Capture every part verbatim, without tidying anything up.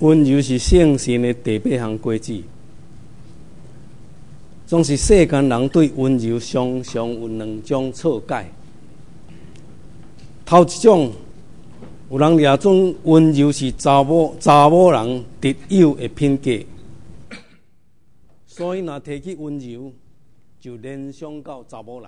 温柔是圣神的第八项果子，总是世间人对温柔常常有两种错解。头一种，有人抓准温柔是查某查某人特有的品格，所以若提起温柔，就联想到查某人；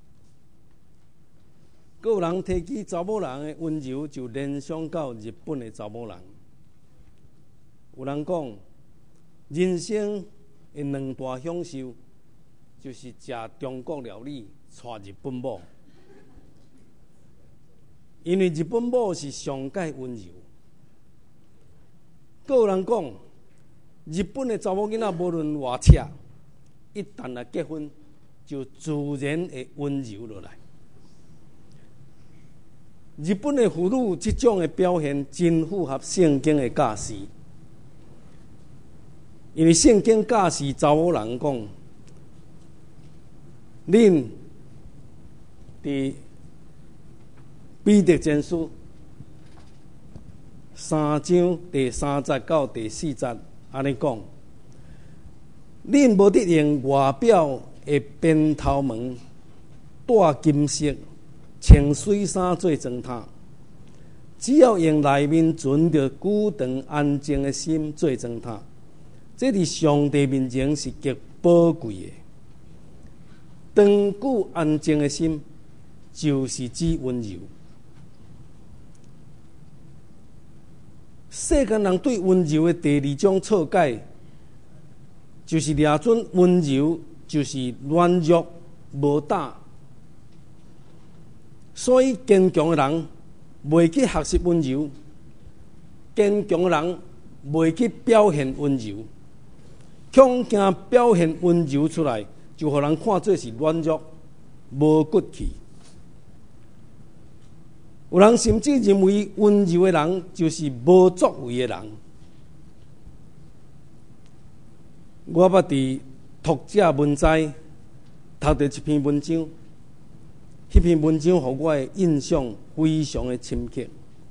还有人提起查某人的温柔，就联想到日本的查某人。有人讲，人生的两大享受，就是食中国料理，娶日本某。因为日本某是上界温柔。还有人讲，日本的查某囡仔无论偌赤，一旦来结婚，就自然会温柔落来。日本的妇女这种的表现，真符合圣经的教示。因为圣经教示查某人讲，恁伫彼得前书三章第三节到第四节安尼讲，恁无得用外表的编头毛、戴金饰、穿水衫做装饰，只要用内面存着久长安静的心做装饰。这伫上帝面前是极宝贵的。长久安静的心，就是指温柔。世间人对温柔的第二种错解，就是抓准温柔就是软弱无胆，所以坚强的人袂去学习温柔，坚强的人袂去表现温柔。恐惊表现温柔出来，就予人看做是软弱、无骨气。有人甚至认为温柔的人就是无作为的人。我捌伫读者文摘读到一篇文章，迄篇文章予我的印象非常的深刻。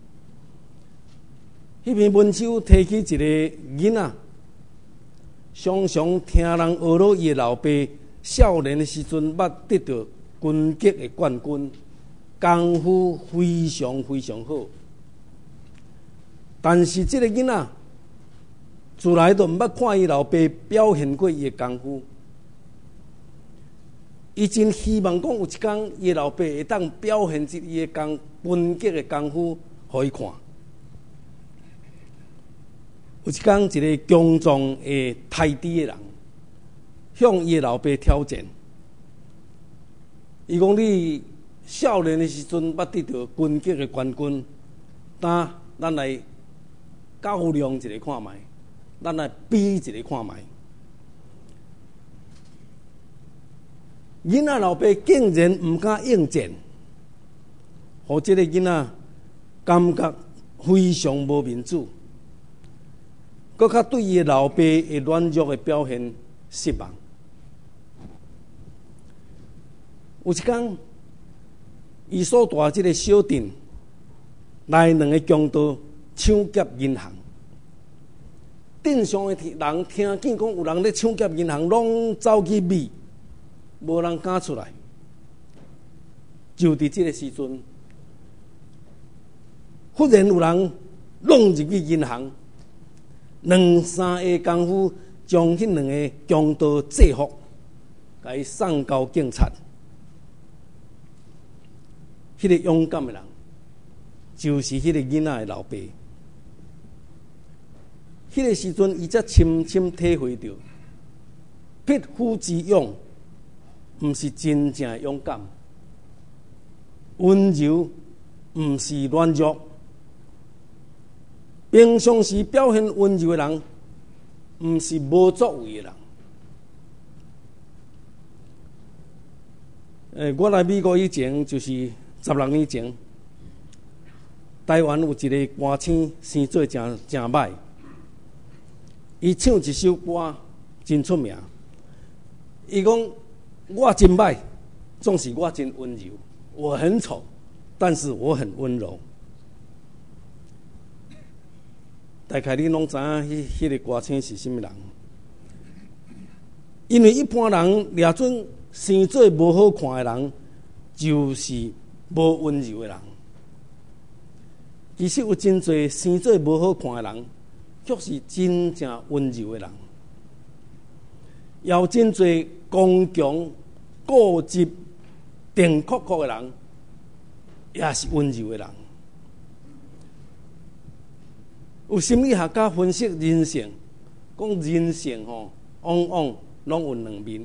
迄篇文章提起一个囡仔。常常听人学落伊的老爸，少年的时阵捌得到军级的冠军，功夫非常非常好。但是这个囡仔自来都毋捌看伊老爸表现过伊的功夫，伊真希望讲有一天伊的老爸会当表现出伊的功军级的功夫，互伊看。有一天，一个强壮的太低的人向伊的老爸挑战，伊讲：“你少年的时阵捌得到军级的冠军，呾咱来较量一个看卖，咱来比一个看卖。”囡仔老爸竟然毋敢应战，互这个囡仔感觉非常无面子。搁较对伊的老爸的软弱的表现失望。有一天，伊所住即个小镇来两个强盗抢劫银行，镇上的人听见讲有人咧抢劫银行，拢走去避，无人敢出来。就伫即个时阵，忽然有人弄入去银行。两三下功夫，将迄两个强盗制服，甲伊送交警察。迄、那个勇敢的人，就是迄个囡仔的老爸。迄、那个时阵，伊才深深体会到，匹夫之勇，毋是真正的勇敢；温柔，毋是软弱。平常时表现温柔的人，毋是无作为的人。诶，我来美国以前，就是十六年前，台湾有一个歌星生做真真歹，伊唱一首歌真出名。伊讲我真歹，总是我真温柔。我很丑，但是我很温柔。 大概你拢知影，迄迄个歌星是甚物人？因为一般人掠准生做无好看的人，就是无温柔的人。其实有真侪生做无好看的人，却是真正温柔的人。也有真侪刚强、固执、定酷酷的人，也是温柔的人。有心理学家分析人性，讲人性吼，往往拢有两面。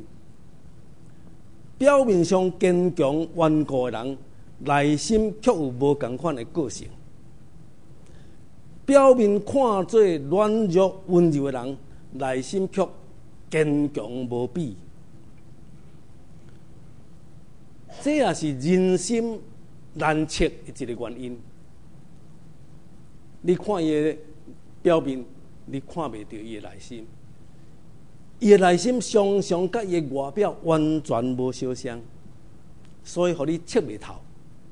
表面上坚强顽固的人，内心却有无同款的个性。表面看做软弱温柔的人，内心却坚强无比。这也是人心难测的一个原因。你看伊的表面，你看袂到伊的内心。伊的内心常常甲伊的外表完全无相像，所以互你测袂透。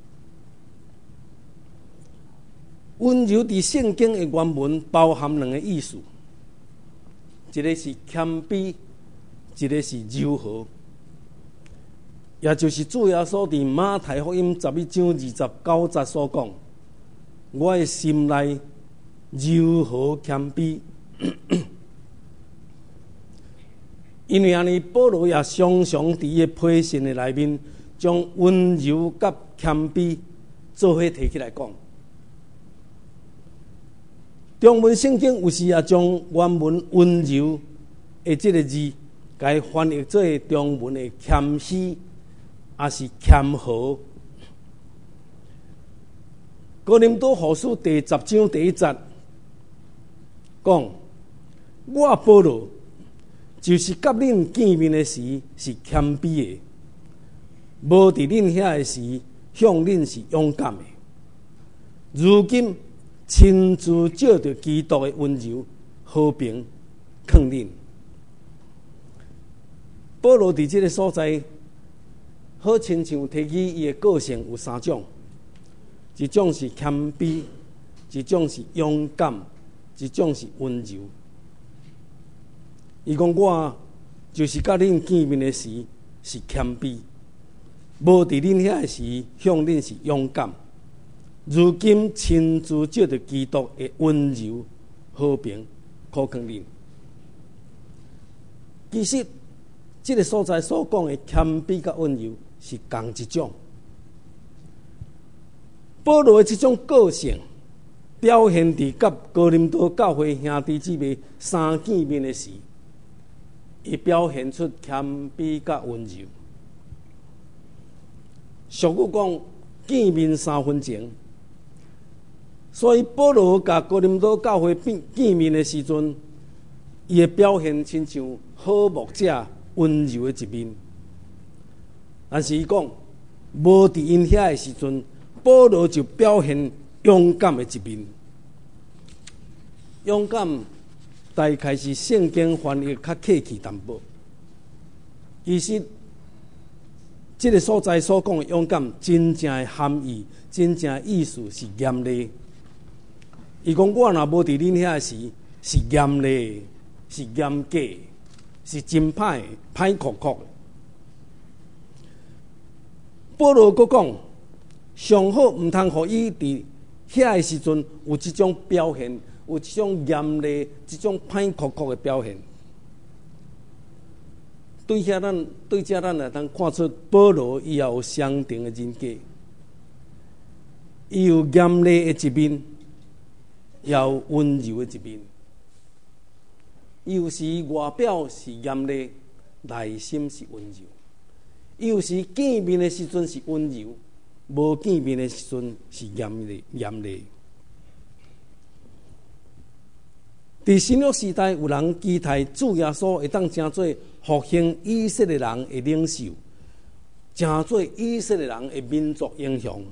温柔伫圣经的原文包含两个意思，一个是谦卑，一个是柔和。也就是主耶稣伫马太福音十一章二十九节所讲：“我的心内柔和谦卑。”因为安尼，保罗也常常伫伊批信的内面，将温柔甲谦卑做伙提起来讲。中文圣经有时也将原文温柔的这个字，该翻译做中文的谦虚，也是谦和。哥林多后书第十章第一节讲：“我保罗就是甲恁见面的时是谦卑的，无伫恁遐的时向恁是勇敢的。如今亲自照着基督的温柔、和平，劝恁。”保罗伫这个所在，好亲像提起伊的个性有三种：一种是谦卑，一种是勇敢，一种是温柔。伊讲我就是甲恁见面的时是谦卑，无伫恁遐的时向恁是勇敢。如今亲自照着基督的温柔、和平，可劝恁。其实，这个所在所讲的谦卑甲温柔是同一种。保罗的这种个性，表现伫甲哥林多教会兄弟姊妹三见面的时，伊表现出谦卑甲温柔。俗语讲见面三分情。所以保罗甲哥林多教会见面的时阵，伊的表现亲像好牧者温柔的一面。但是伊讲，无伫因遐的时阵，保罗就表现勇敢的一面。勇敢大概是圣经翻译较客气淡薄。其实，这个所在所讲的勇敢，真正的含义、真正的意思是严厉。伊讲我若无伫恁遐时，是严厉，是严格，是真歹，歹酷酷的。保罗佫讲，上好毋通互伊伫遐的时阵有即种表现，有即种严厉、即种歹酷酷的表现。对遐咱对遮咱来通看出保罗伊也有相同的人格，伊有严厉的一面。也有温柔的一面，有时外表是严厉，内心是温柔；有时见面的时阵是温柔，无见面的时阵是严厉严厉。伫新约时代，有人期待主耶稣会当成做复兴以色列人的领袖，成做以色列人的民族英雄。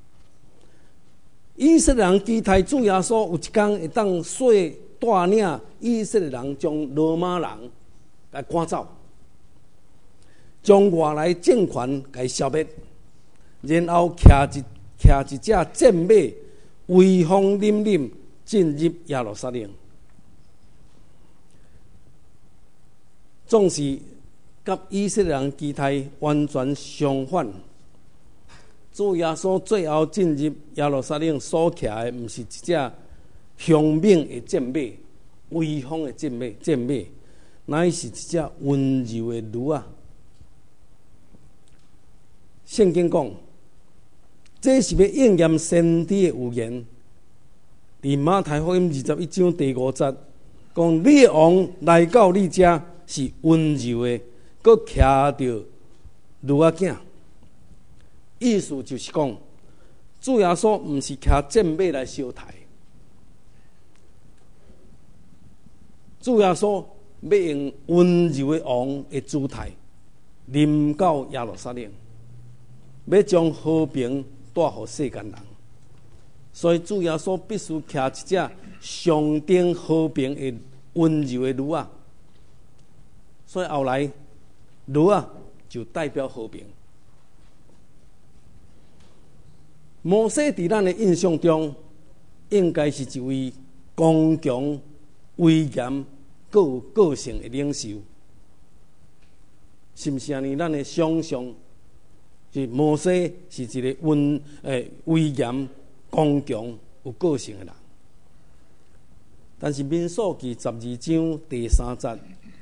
以色列人期待主耶稣有一天会当率带领以色列人将罗马人给赶走，将外来政权给消灭，然后骑一骑一只战马，威风凛凛， 进入耶路撒冷，总是甲以色列人期待完全相反。主耶稣最后进入耶路撒冷所骑的，毋是一只雄猛的战马、威风的战马，战马，乃是一只温柔的驴啊！圣经讲，这是要应验先知的预言。伫马太福音二十一章第五节讲：你的王来到你遮是温柔的，佮骑着驴仔囝。意思就是讲，主耶稣毋是骑战马来相台，主耶稣要用温柔的王的姿态临到耶路撒冷，要将和平带予世间人。所以主耶稣必须骑一只象征和平的温柔的驴仔。所以后来驴仔就代表和平。摩西伫咱的印象中，应该是一位刚强、威严、各有个性的领袖，是毋是安尼？咱的想象是摩西是一个温诶威严、刚强、有个性的人。但是民数记十二章第三节，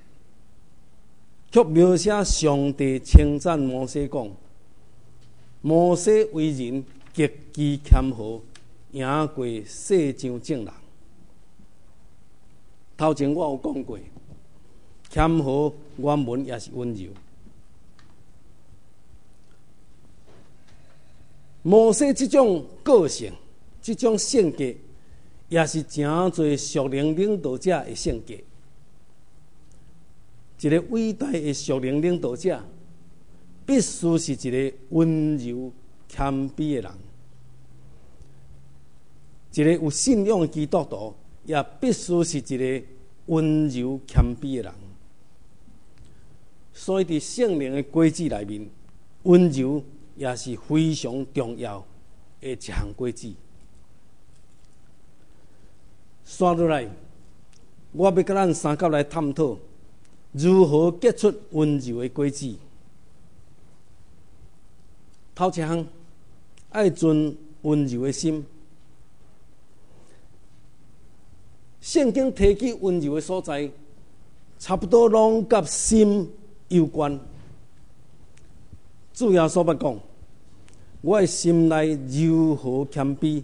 却描写上帝称赞摩西讲：摩西为人极其谦和，赢过世上众人。头前我有讲过，谦和原文也是温柔。摩西这种个性、这种性格，也是真侪属灵领导者的性格。一个伟大的属灵领导者，必须是一个温柔谦卑的人。一个有信仰的基督徒，也必须是一个温柔谦卑的人。所以伫圣灵的规矩内面，温柔也是非常重要的一项规矩。刷落来，我要甲咱三角来探讨如何结出温柔的规矩。头一项，爱存温柔的心。圣经提起温柔的所在，差不多拢甲心有关。主耶稣捌讲：我的心内柔和谦卑。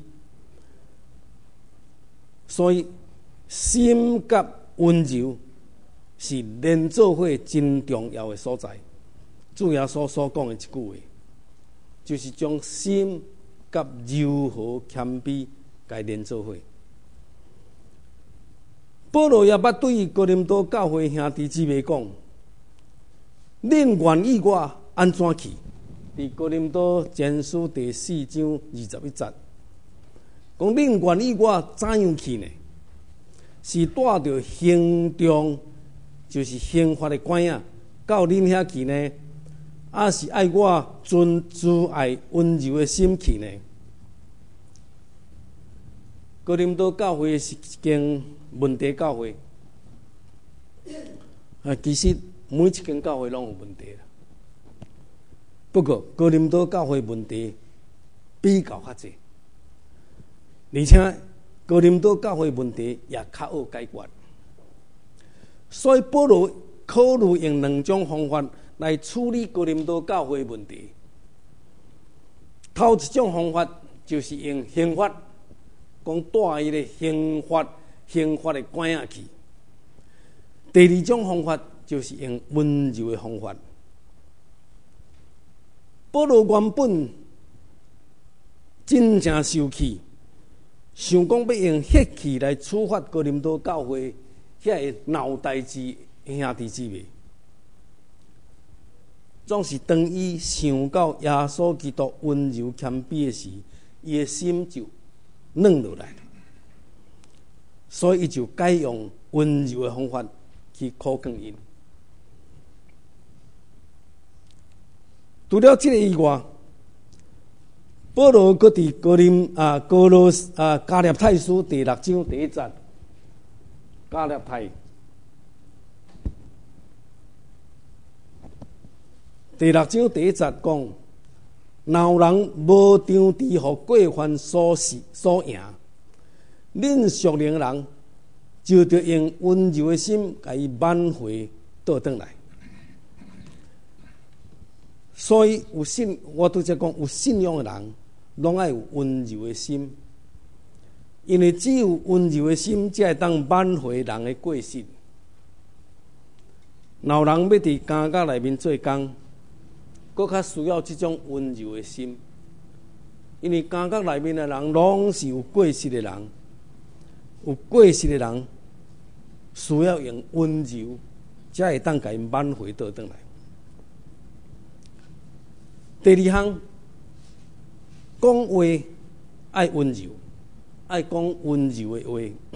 所以，心甲温柔是连做伙真重要的所在。主耶稣所讲的一句话，就是将心甲柔和谦卑该连做伙。保罗也捌对哥林多教会兄弟姊妹讲：恁愿意我安怎去？伫哥林多前书第四章二十一节，讲恁愿意我怎样去呢？是带着行动，就是刑罚的管啊，到恁遐去呢？还是爱我存慈爱温柔的心去呢？哥林多教会是一间问题教会，啊，其实每一间教会拢有问题啦。不过哥林多教会问题比较较济，而且哥林多教会问题也较好解决。所以保罗考虑用两种方法来处理哥林多教会问题。头一种方法就是用刑罚，讲带伊个刑罚、刑罚的管啊去。第二种方法就是用温柔的方法。保罗原本真正受气，想讲要用血气来处罚哥林多教会遐个闹代志兄弟姊妹，总是当伊想到耶稣基督温柔谦卑的时，伊的心就软落来，所以伊就改用温柔的方法去考劝因。除了这个以外， 保罗搁伫哥林啊哥罗啊加略太书第六章第一节，加略太第六章第一节讲，若有人无张持互过犯所是所赢，恁属灵人就着用温柔的心，甲伊挽回倒转来。所以有信，我拄则讲有信仰的人，拢爱有温柔的心，因为只有温柔的心，才会当挽回人的过失。若有人要伫监狱内面做工，搁较需要这种温柔的心，因为监狱内面的人拢是有过失的人，有过失的人需要用温柔，才会当甲因挽回倒转来。第二项，讲话爱温柔，爱讲温柔的话。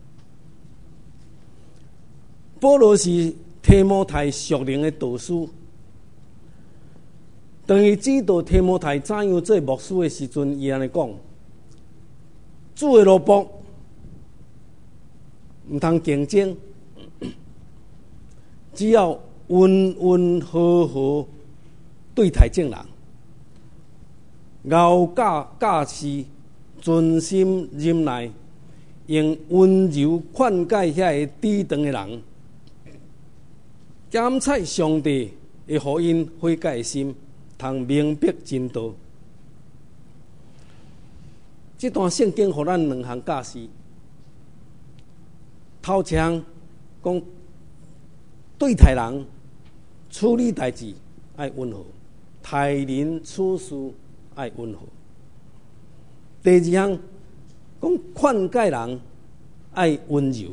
保罗是提摩太属灵的导师，当伊指导提摩太怎样做牧师的时阵，伊安尼讲：主的奴仆毋通竞争，只要温温和和对待众人。熬教教士存心忍耐，用温柔劝解遐个抵挡的人，检测上帝会互因悔改的心，通明白真道。这段圣经互咱两项教示：头一项讲对待人、处理代志爱温和，待人处事爱温和。第二项讲劝解人爱温柔。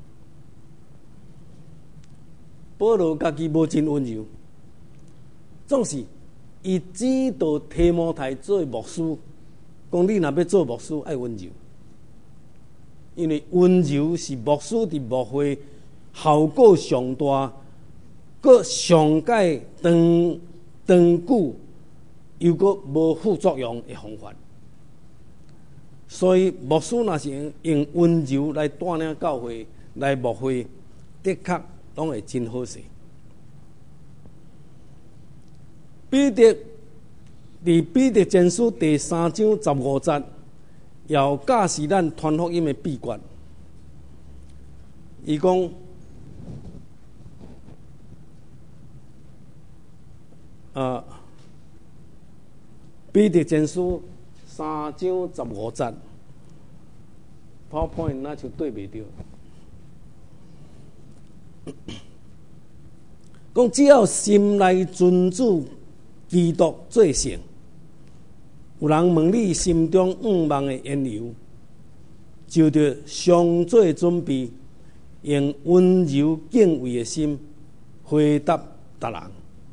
保罗家己无真温柔，总是伊指导提摩太做牧师，讲你若要做牧师爱温柔，因为温柔是牧师伫牧会效果上大，佮上界长长久又佮无副作用的方法。所以牧师若是用温柔来带领教会来牧会，的确拢会真好势。彼得伫彼得前书第三章十五节，要教示咱传福音的秘诀。伊讲，啊，彼得前书三章十五节 ，PowerPoint 那就对袂着。讲只要心内尊主基督做成，有人问你心中愿望的缘由，就着上做准备，用温柔敬畏的心回答达人。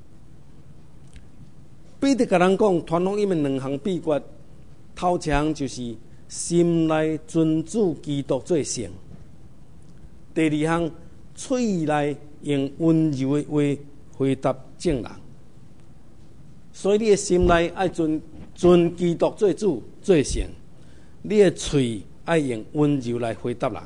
彼得甲人讲，传福音的两项秘诀，头一项就是心内尊主基督做成；第二项，嘴内用温柔的话回答众人。所以你的心内爱尊尊基督做主做成，你的嘴爱用温柔来回答人。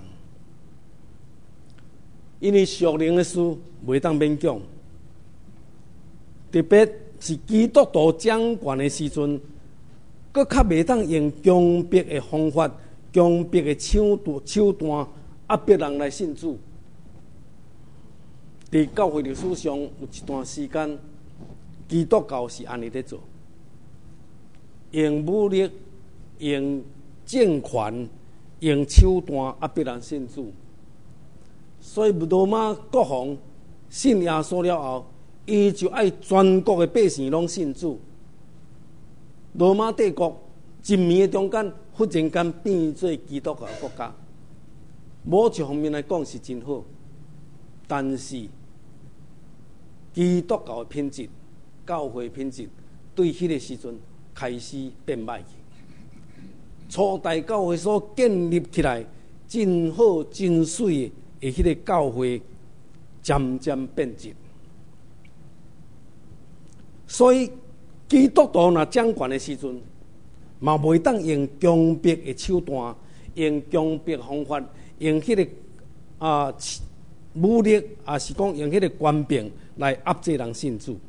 因为属灵的事袂当勉强，特别是基督徒掌权的时阵，佫较袂当用强迫的方法、强迫的手段、手段压迫人来信主。伫教会历史上有一段时间，基督教是安尼在做，用武力、用政权、用手段压迫人信主。所以罗马国王信耶稣了后，伊就爱全国的百姓拢信主。罗马帝国一暝的中间，忽然间变做基督教国家。某一方面来讲是真好，但是基督教的品质、教会品质，对迄个时阵开始变歹去。初代教会所建立起来真好真水的迄个教会，渐渐变质。所以基督徒若掌权的时阵， 嘛袂当用强迫的手段，用强迫方法，用迄、那个啊武力，也是讲用迄个官兵来压制人信主。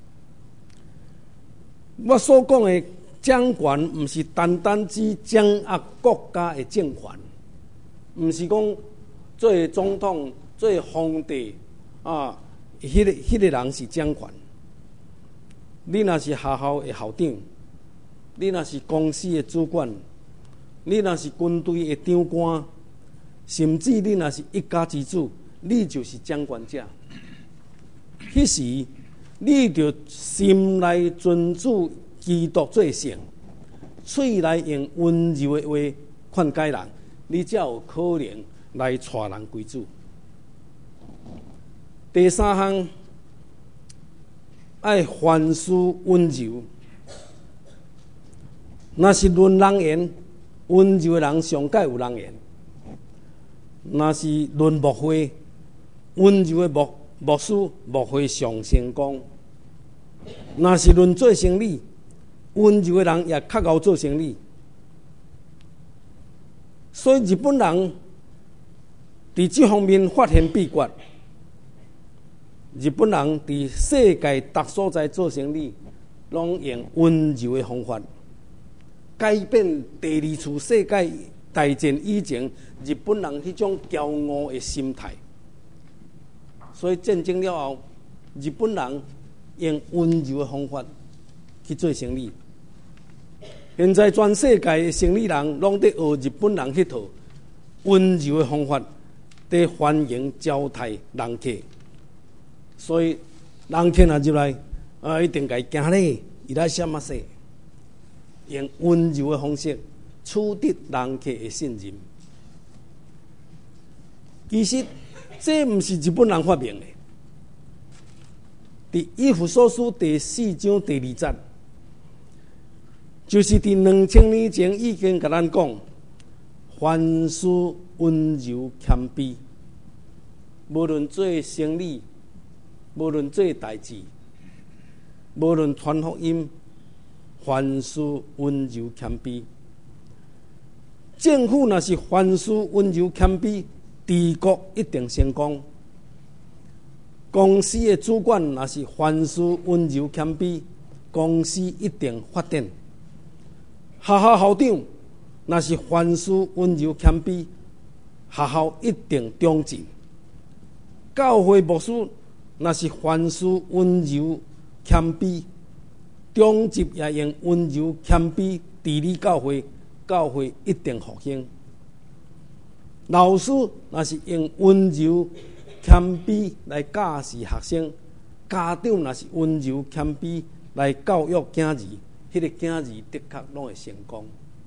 我所讲的掌权，毋是单单只掌握国家的政权，毋是讲做总统、做皇帝啊，迄、那个迄、那个人是掌权。你若是学校的校长，你若是公司的主管，你若是军队的长官，甚至你若是一家之主，你就是掌权者。迄时，你着心内尊主基督做圣，嘴内用温柔的话劝解人，你才有可能来带人归主。第三项，爱凡事温柔。若是论人言，温柔的人上界有人言；若是论牧会，温柔的牧牧师牧会上成功；若是论做生意，温柔的人也较贤做生意。所以日本人伫这方面发现秘诀。日本人伫世界各所在做生意，拢用温柔的方法。改变第二次世界大战以前日本人迄种骄傲的心态，所以战争了后，日本人用温柔的方法去做生意。现在全世界的生意人拢在学日本人迄套温柔的方法，在欢迎招待人客。所以人客若入来，啊，一定该行礼，伊来什么说？用温柔的方式取得人客的信任。其实这毋是日本人发明的。伫以弗所书第四章第二节，就是伫两千年前已经甲咱讲，凡事温柔谦卑，无论做生意，无论做代志，无论传福音。凡事温柔谦卑，政府若是凡事温柔谦卑，治国一定成功。公司的主管若是凡事温柔谦卑，公司一定发展。学校校长若是凡事温柔谦卑，学校一定长进。教会牧师若是凡事温柔谦卑，中级也用温柔谦卑治理教会，教会一定复兴。老师若是用温柔谦卑来教示学生，家长若是温柔谦卑来教育囝儿，迄、那个囝儿的确拢会成功。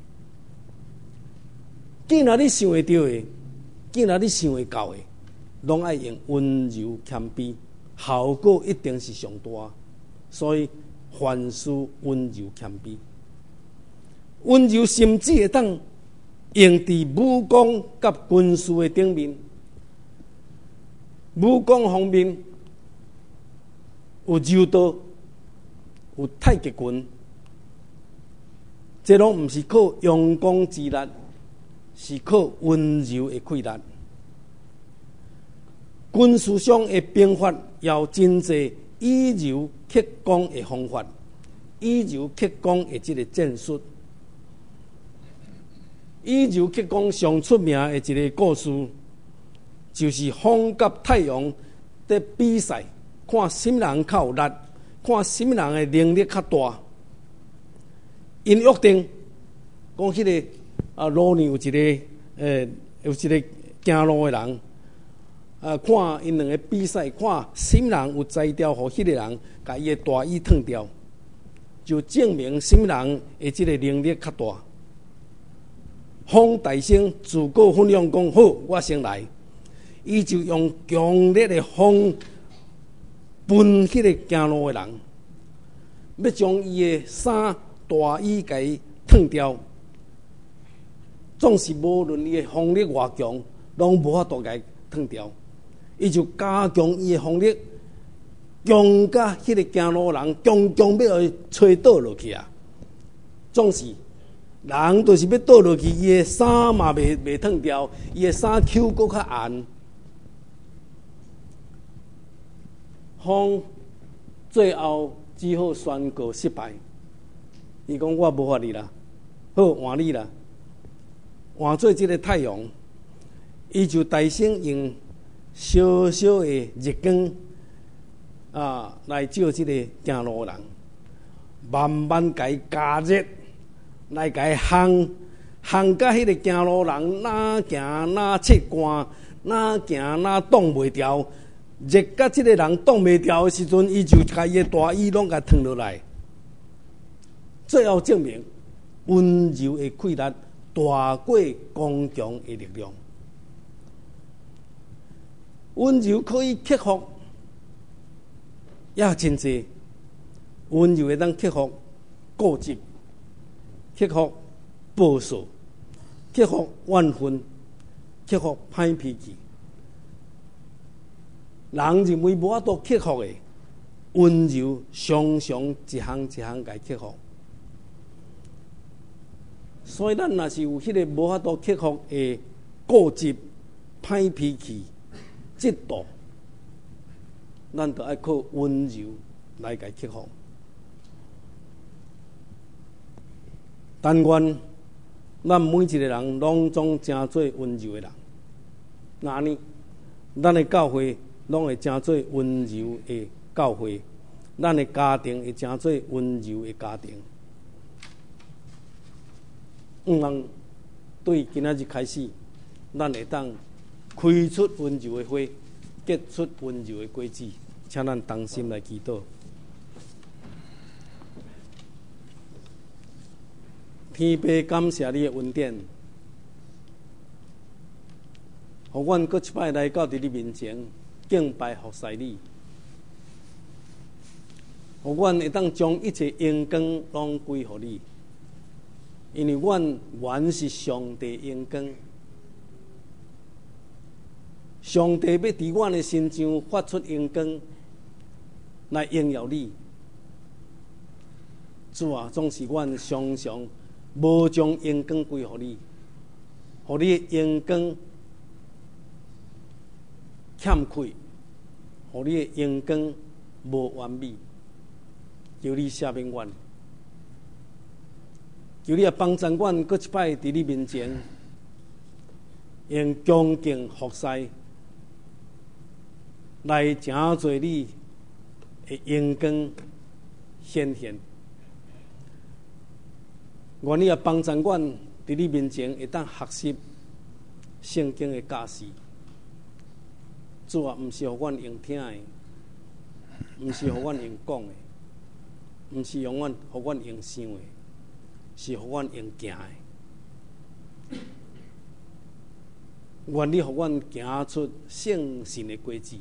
既然你想会到的，既然你想会到的，拢爱用温柔谦卑，效果一定是上大。所以凡事温柔谦卑，温柔甚至会当用伫武功甲军事的顶面。武功方面有柔道，有太极拳，这拢毋是靠阳光之力，是靠温柔的气力。军事上的兵法也有真济以柔克刚的方法，以柔克刚的这个战术。以柔克刚上出名的一个故事，就是风甲太阳在比赛，看什么人较有力，看什么人的能力较大。因约定讲，迄、那个啊路上有一个呃有一个行路的人。啊！看因两个比赛，看什么人有才调，互迄个人把伊的大衣脱掉，就证明什么人的这个能力较大。方大生自告奋勇讲：“好，我先来。”伊就用强烈的风奔迄个行路的人，要将伊的衫大衣甲伊脱掉。总是无论伊的风力偌强，拢无法度甲伊脱掉。伊就加强伊的风力，强甲迄个行路人强强要互伊吹倒落去啊！总是人就是要倒落去，伊的衫嘛袂袂脱掉，伊的衫口搁较硬。风最后只好宣告失败。伊讲我无法你啦，好换你啦，换做即个太阳，伊就大声用小小的日光啊来照即个行路人，慢慢甲伊加热，来甲伊烘烘甲迄个行路人哪行哪切汗，哪行哪挡袂掉，热甲即个人挡袂掉的时阵，伊就甲伊的大衣拢甲脱落来。最后证明，温柔的气力大过刚强的力量。温柔可以克服也真济，温柔会当克服固执，克服暴躁，克服怨愤，克服歹脾气。人认为无法度克服的，温柔常常一项一项来克服。所以，咱若是有迄个无法度克服的固执、歹脾气、嫉妒，咱就要靠温柔来甲克服。但愿咱每一个人拢总成做温柔的人，那呢，咱的教会拢会成做温柔的教会，咱的家庭会成做温柔的家庭。毋通对今仔日开始，咱会当开出温柔的花，结出温柔的果子。请咱同心来祈祷。天父，感谢你的恩典，互阮搁一摆来到伫你面前敬拜服侍你，互阮会当将一切荣光拢归互你。因为阮原是上帝荣光，上帝要伫阮的身上发出荣光来荣耀你。主啊，总是阮常常无将荣光归互你，互你的荣光欠缺，互你的荣光无完美，求你赦免阮。求你也帮助阮，搁一摆伫你面前，用恭敬服侍来诚做你的荣光显现。愿你也帮助阮伫你面前会当学习圣经的教示。主啊，毋是互阮用听的，毋是互阮用讲的，毋是用阮互阮用想的。是互阮用行的，愿你互阮行出圣神的果子，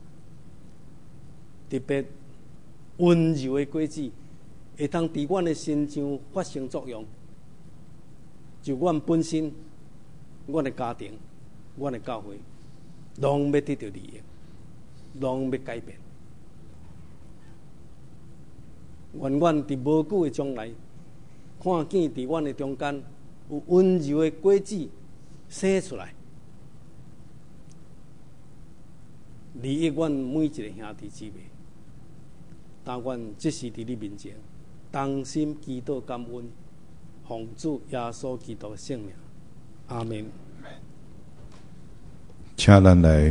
特别温柔的果子，会当伫阮的身上发生作用。就阮本身、阮的家庭、阮的教会，拢要得到利益，拢要改变。愿阮伫无久的将来，看见伫阮的中间有温柔的果子生出来，利益阮每一个兄弟姊妹。但愿这是伫你面前，同心祈祷感恩，奉主耶稣基督的圣名，阿门。 请咱来